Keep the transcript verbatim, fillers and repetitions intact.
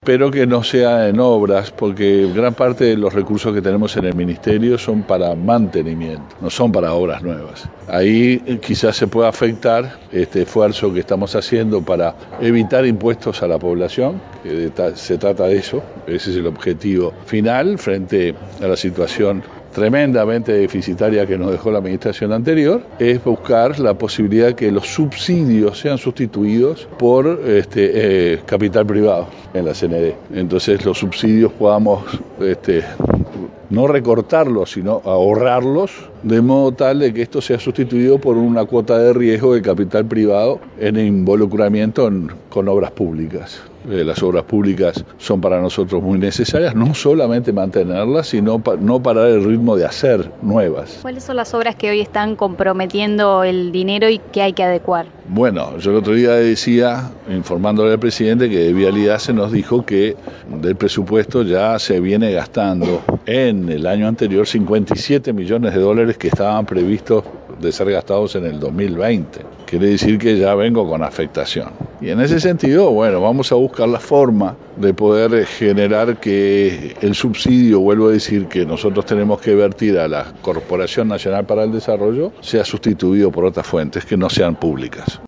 pero que no sea en obras, porque gran parte de los recursos que tenemos en el Ministerio son para mantenimiento, no son para obras nuevas. Ahí quizás se pueda afectar este esfuerzo que estamos haciendo para evitar impuestos a la población, que se trata de eso, ese es el objetivo final frente a la situación tremendamente deficitaria que nos dejó la administración anterior, es buscar la posibilidad de que los subsidios sean sustituidos por este, eh, capital privado en la C N D. Entonces los subsidios podamos este, no recortarlos, sino ahorrarlos, de modo tal de que esto sea sustituido por una cuota de riesgo de capital privado en involucramiento en, con obras públicas. Eh, las obras públicas son para nosotros muy necesarias, no solamente mantenerlas, sino pa- no parar el ritmo de hacer nuevas. ¿Cuáles son las obras que hoy están comprometiendo el dinero y que hay que adecuar? Bueno, yo el otro día decía, informándole al presidente, que de Vialidad se nos dijo que del presupuesto ya se viene gastando en el año anterior cincuenta y siete millones de dólares que estaban previstos de ser gastados en el dos mil veinte. Quiere decir que ya vengo con afectación. Y en ese sentido, bueno, vamos a buscar la forma de poder generar que el subsidio, vuelvo a decir, que nosotros tenemos que vertir a la Corporación Nacional para el Desarrollo, sea sustituido por otras fuentes que no sean públicas.